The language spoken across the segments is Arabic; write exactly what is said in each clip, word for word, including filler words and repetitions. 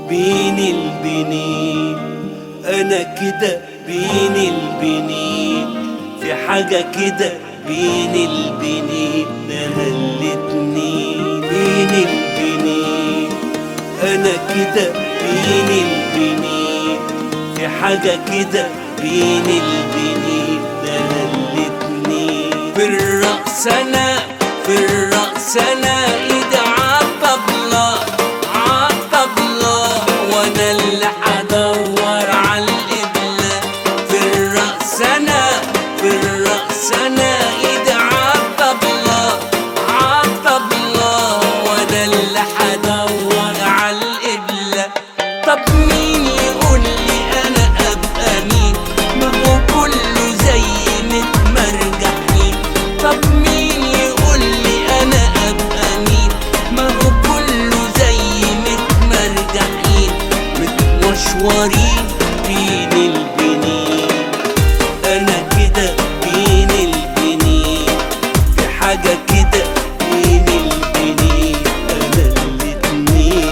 بين البنين، انا كده بين البنين، في حاجة كده بين البنين، انا الاتنين بين البنين، انا كده بين البنين، في حاجة كده بين البنين، انا الاتنين. في الرقص انا في الرقص انا ايدي عالطبلة عالطبلة، وانا اللي هدور عالقبلة. في الرقص انا في الرقص انا ايدي عالطبلة عالطبلة، وانا اللي هدور عالقبلة. طب مين يقول لي انا ابقى مين؟ ما هو كله زي متمرجحين. طب مين يقول لي انا ابقى مين؟ ما هو كله زي متمرجحين، متمشورين بين البنين، انا كده بين البنين، في حاجة كده بين البنين، انا الاتنين.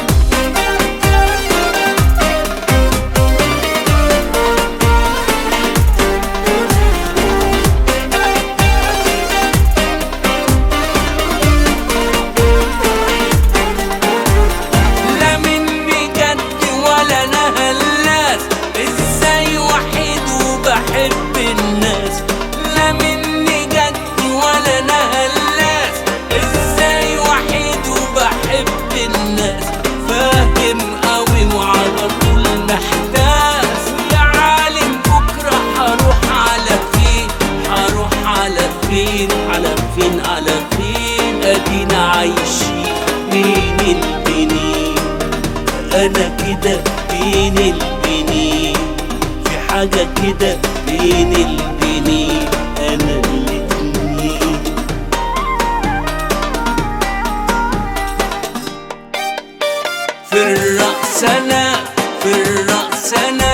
لا مني جد ولا انا هلاس، ازاي وحيد وبحب الناس. لا مني جد ولا انا هلاس، ازاي وحيد وبحب الناس. فاهم قوي وعلى طول محتاس، يا عالم بكره هروح على فين؟ هروح على فين على فين على فين؟ ادينا عايشين بين البنين، انا كده بين البنين، في حاجة كده بين البنين، انا الاتنين. في الرقص انا في الرقص انا